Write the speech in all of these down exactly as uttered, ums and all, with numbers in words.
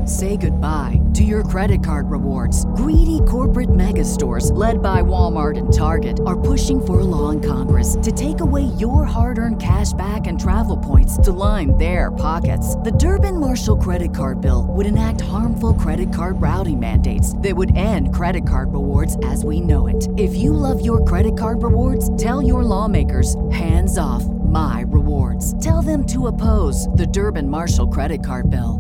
Say goodbye to your credit card rewards. Greedy corporate mega stores, led by Walmart and Target, are pushing for a law in Congress to take away your hard-earned cash back and travel points to line their pockets. The Durbin-Marshall credit card bill would enact harmful credit card routing mandates that would end credit card rewards as we know it. If you love your credit card rewards, tell your lawmakers, hands off my rewards. Tell them to oppose the Durbin-Marshall credit card bill.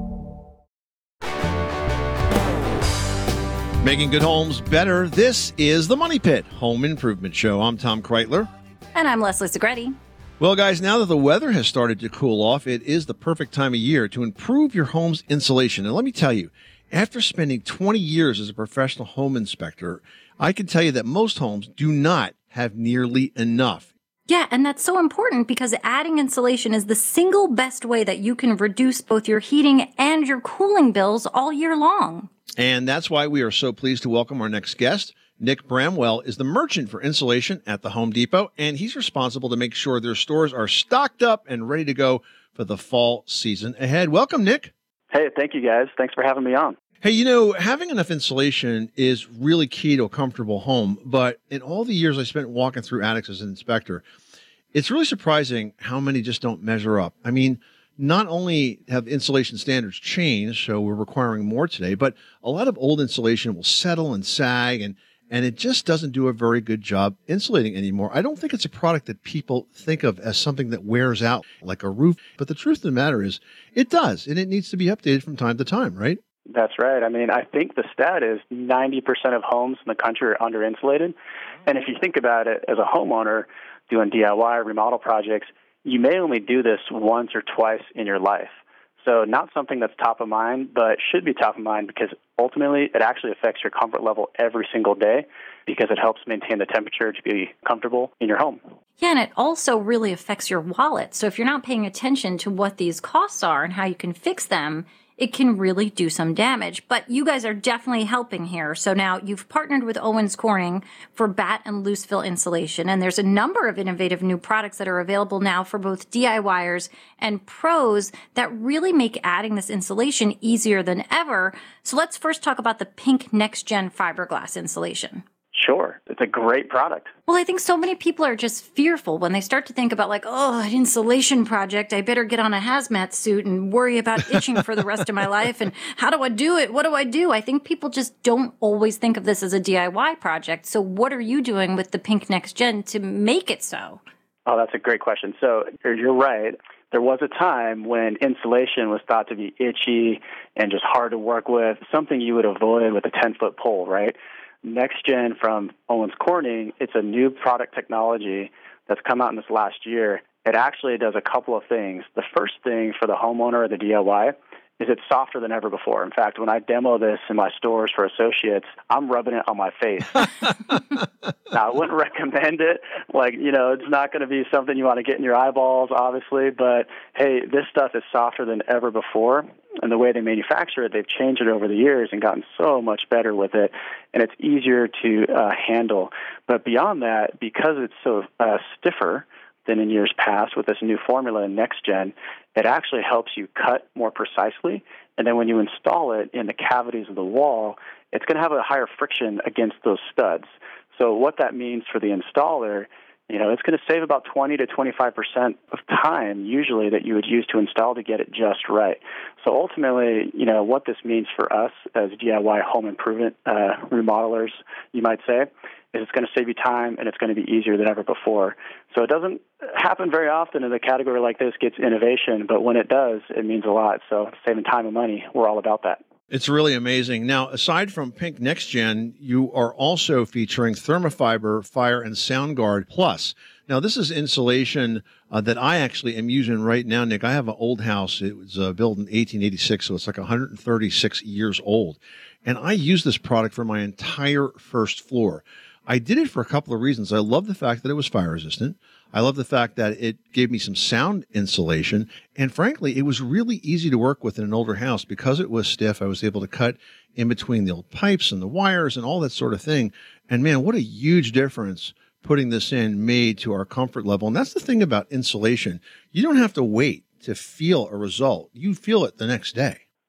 Making good homes better. This is the Money Pit Home Improvement Show. I'm Tom Kreitler. And I'm Leslie Segretti. Well, guys, now that the weather has started to cool off, it is the perfect time of year to improve your home's insulation. And let me tell you, after spending twenty years as a professional home inspector, I can tell you that most homes do not have nearly enough. Yeah, and that's so important because adding insulation is the single best way that you can reduce both your heating and your cooling bills all year long. And that's why we are so pleased to welcome our next guest. Nick Bramwell is the merchant for insulation at the Home Depot, and he's responsible to make sure their stores are stocked up and ready to go for the fall season ahead. Welcome, Nick. Hey, thank you, guys. Thanks for having me on. Hey, you know, having enough insulation is really key to a comfortable home, but in all the years I spent walking through attics as an inspector, it's really surprising how many just don't measure up. I mean, not only have insulation standards changed, so we're requiring more today, but a lot of old insulation will settle and sag, and, and it just doesn't do a very good job insulating anymore. I don't think it's a product that people think of as something that wears out like a roof, but the truth of the matter is it does, and it needs to be updated from time to time, right? That's right. I mean, I think the stat is ninety percent of homes in the country are under-insulated. And if you think about it, as a homeowner doing D I Y remodel projects, you may only do this once or twice in your life. So not something that's top of mind, but should be top of mind because ultimately it actually affects your comfort level every single day because it helps maintain the temperature to be comfortable in your home. Yeah, and it also really affects your wallet. So if you're not paying attention to what these costs are and how you can fix them, it can really do some damage. But you guys are definitely helping here. So now you've partnered with Owens Corning for batt and loose fill insulation. And there's a number of innovative new products that are available now for both DIYers and pros that really make adding this insulation easier than ever. So let's first talk about the Pink Next Gen fiberglass insulation. Sure. It's a great product. Well, I think so many people are just fearful when they start to think about like, oh, an insulation project, I better get on a hazmat suit and worry about itching for the rest of my life. And how do I do it? What do I do? I think people just don't always think of this as a D I Y project. So what are you doing with the Pink Next Gen to make it so? Oh, that's a great question. So you're right. There was a time when insulation was thought to be itchy and just hard to work with, something you would avoid with a ten-foot pole, right? Next Gen from Owens Corning, it's a new product technology that's come out in this last year. It actually does a couple of things. The first thing for the homeowner or the D I Y is it's softer than ever before. In fact, when I demo this in my stores for associates, I'm rubbing it on my face. Now, I wouldn't recommend it. Like, you know, it's not going to be something you want to get in your eyeballs, obviously, but hey, this stuff is softer than ever before. And the way they manufacture it, they've changed it over the years and gotten so much better with it, and it's easier to uh, handle. But beyond that, because it's so uh, stiffer than in years past with this new formula in Next Gen, it actually helps you cut more precisely. And then when you install it in the cavities of the wall, it's going to have a higher friction against those studs. So what that means for the installer, you know, it's going to save about twenty to twenty-five percent of time usually that you would use to install to get it just right. So ultimately, you know, what this means for us as D I Y home improvement uh, remodelers, you might say, is it's going to save you time and it's going to be easier than ever before. So it doesn't happen very often in a category like this gets innovation, but when it does, it means a lot. So saving time and money, we're all about that. It's really amazing. Now, aside from Pink Next Gen, you are also featuring Thermafiber Fire and Sound Guard Plus. Now, this is insulation uh, that I actually am using right now, Nick. I have an old house. It was uh, built in eighteen eighty-six, so it's like one hundred thirty-six years old. And I use this product for my entire first floor. I did it for a couple of reasons. I love the fact that it was fire resistant. I love the fact that it gave me some sound insulation. And frankly, it was really easy to work with in an older house. Because it was stiff, I was able to cut in between the old pipes and the wires and all that sort of thing. And man, what a huge difference putting this in made to our comfort level. And that's the thing about insulation. You don't have to wait to feel a result. You feel it the next day.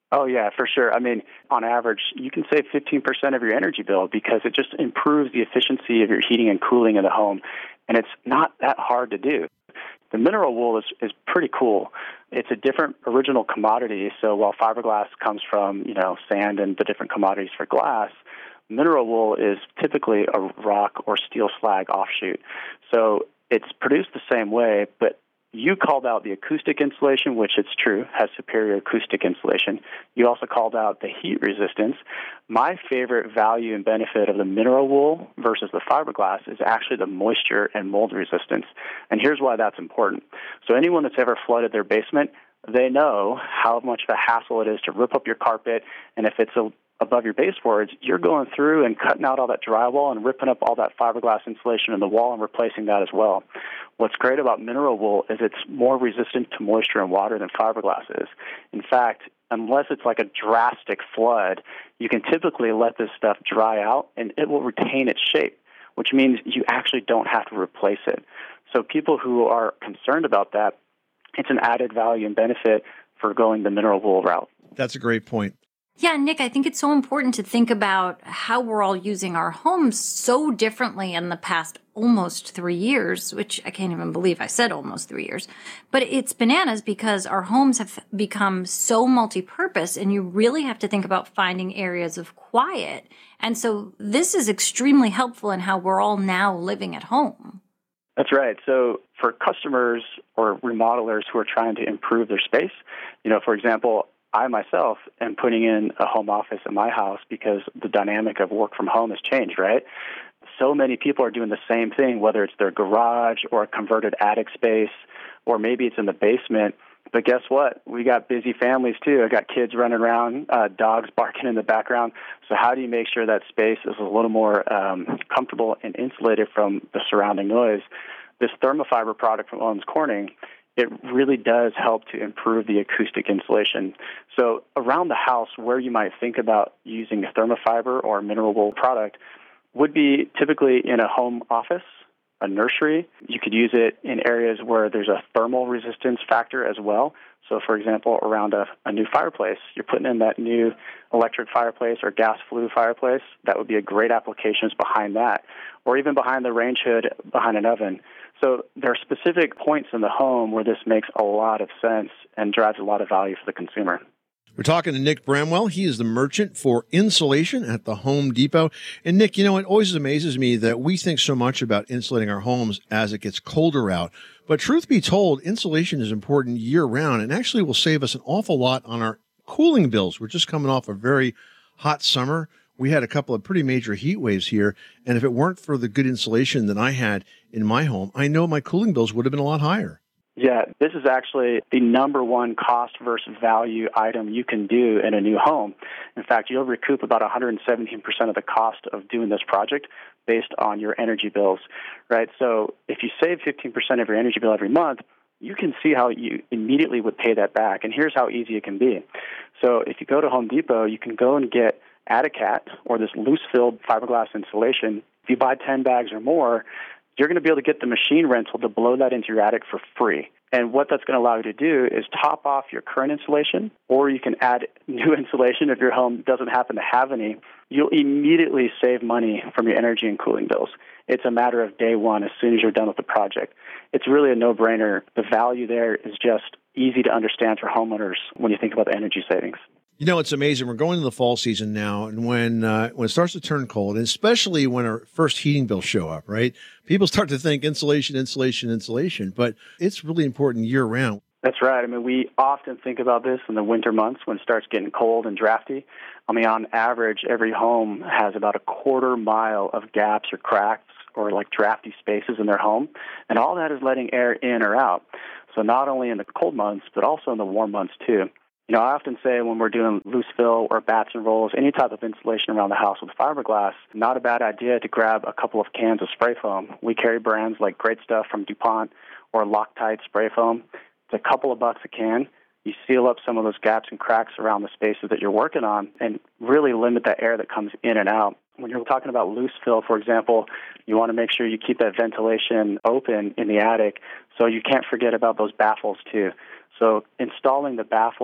Oh, yeah, for sure. I mean, on average, you can save fifteen percent of your energy bill because it just improves the efficiency of your heating and cooling in the home. And it's not that hard to do. The mineral wool is, is pretty cool. It's a different original commodity. So while fiberglass comes from, you know, sand and the different commodities for glass, mineral wool is typically a rock or steel slag offshoot. So it's produced the same way, but you called out the acoustic insulation, which it's true, has superior acoustic insulation. You also called out the heat resistance. My favorite value and benefit of the mineral wool versus the fiberglass is actually the moisture and mold resistance. And here's why that's important. So anyone that's ever flooded their basement, they know how much of a hassle it is to rip up your carpet, and if it's a above your baseboards, you're going through and cutting out all that drywall and ripping up all that fiberglass insulation in the wall and replacing that as well. What's great about mineral wool is it's more resistant to moisture and water than fiberglass is. In fact, unless it's like a drastic flood, you can typically let this stuff dry out and it will retain its shape, which means you actually don't have to replace it. So people who are concerned about that, it's an added value and benefit for going the mineral wool route. That's a great point. Yeah, Nick, I think it's so important to think about how we're all using our homes so differently in the past almost three years, which I can't even believe I said almost three years. But it's bananas because our homes have become so multi-purpose, and you really have to think about finding areas of quiet. And so this is extremely helpful in how we're all now living at home. That's right. So for customers or remodelers who are trying to improve their space, you know, for example, I myself am putting in a home office in my house because the dynamic of work from home has changed, right? So many people are doing the same thing, whether it's their garage or a converted attic space, or maybe it's in the basement. But guess what? We got busy families too. I got kids running around, uh, dogs barking in the background. So how do you make sure that space is a little more um, comfortable and insulated from the surrounding noise? This Thermafiber product from Owens Corning, it really does help to improve the acoustic insulation. So around the house, where you might think about using a Thermafiber or a mineral wool product would be typically in a home office, a nursery. You could use it in areas where there's a thermal resistance factor as well. So, for example, around a, a new fireplace, you're putting in that new electric fireplace or gas flue fireplace, that would be a great application behind that, or even behind the range hood behind an oven. So there are specific points in the home where this makes a lot of sense and drives a lot of value for the consumer. We're talking to Nick Bramwell. He is the merchant for insulation at the Home Depot. And Nick, you know, it always amazes me that we think so much about insulating our homes as it gets colder out. But truth be told, insulation is important year round and actually will save us an awful lot on our cooling bills. We're just coming off a very hot summer. We had a couple of pretty major heat waves here. And if it weren't for the good insulation that I had in my home, I know my cooling bills would have been a lot higher. Yeah, this is actually the number one cost versus value item you can do in a new home. In fact, you'll recoup about one hundred seventeen percent of the cost of doing this project based on your energy bills, right? So if you save fifteen percent of your energy bill every month, you can see how you immediately would pay that back. And here's how easy it can be. So if you go to Home Depot, you can go and get Atticat, or this loose-filled fiberglass insulation. If you buy ten bags or more, you're going to be able to get the machine rental to blow that into your attic for free. And what that's going to allow you to do is top off your current insulation, or you can add new insulation if your home doesn't happen to have any. You'll immediately save money from your energy and cooling bills. It's a matter of day one as soon as you're done with the project. It's really a no-brainer. The value there is just easy to understand for homeowners when you think about the energy savings. You know, it's amazing. We're going into the fall season now, and when uh, when it starts to turn cold, and especially when our first heating bills show up, right? People start to think insulation, insulation, insulation, but it's really important year round. That's right. I mean, we often think about this in the winter months when it starts getting cold and drafty. I mean, on average, every home has about a quarter mile of gaps or cracks or like drafty spaces in their home, and all that is letting air in or out. So not only in the cold months, but also in the warm months too. You know, I often say when we're doing loose fill or bats and rolls, any type of insulation around the house with fiberglass, not a bad idea to grab a couple of cans of spray foam. We carry brands like Great Stuff from DuPont or Loctite spray foam. It's a couple of bucks a can. You seal up some of those gaps and cracks around the spaces that you're working on and really limit that air that comes in and out. When you're talking about loose fill, for example, you want to make sure you keep that ventilation open in the attic, so you can't forget about those baffles too. So installing the baffles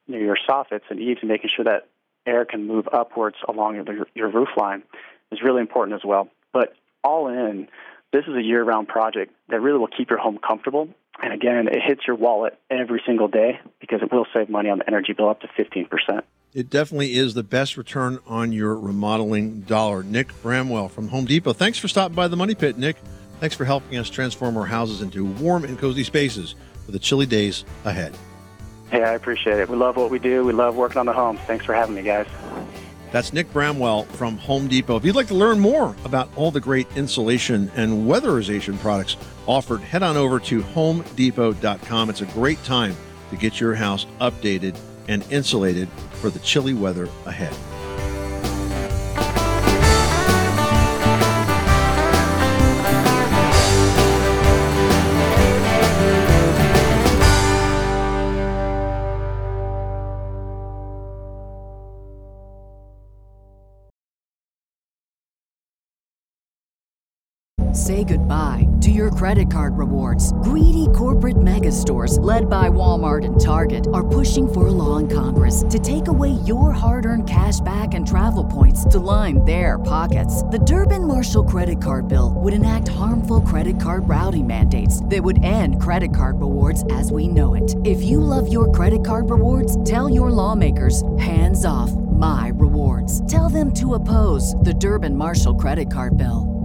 you know, your soffits and eaves and making sure that air can move upwards along your, your roof line is really important as well. But all in, this is a year-round project that really will keep your home comfortable. And again, it hits your wallet every single day because it will save money on the energy bill up to fifteen percent. It definitely is the best return on your remodeling dollar. Nick Bramwell from Home Depot. Thanks for stopping by the Money Pit, Nick. Thanks for helping us transform our houses into warm and cozy spaces for the chilly days ahead. Hey, I appreciate it. We love what we do. We love working on the homes. Thanks for having me, guys. That's Nick Bramwell from Home Depot. If you'd like to learn more about all the great insulation and weatherization products offered, head on over to home depot dot com. It's a great time to get your house updated and insulated for the chilly weather ahead. Say goodbye to your credit card rewards. Greedy corporate mega stores, led by Walmart and Target, are pushing for a law in Congress to take away your hard-earned cash back and travel points to line their pockets. The Durbin-Marshall credit card bill would enact harmful credit card routing mandates that would end credit card rewards as we know it. If you love your credit card rewards, tell your lawmakers, hands off my rewards. Tell them to oppose the Durbin-Marshall credit card bill.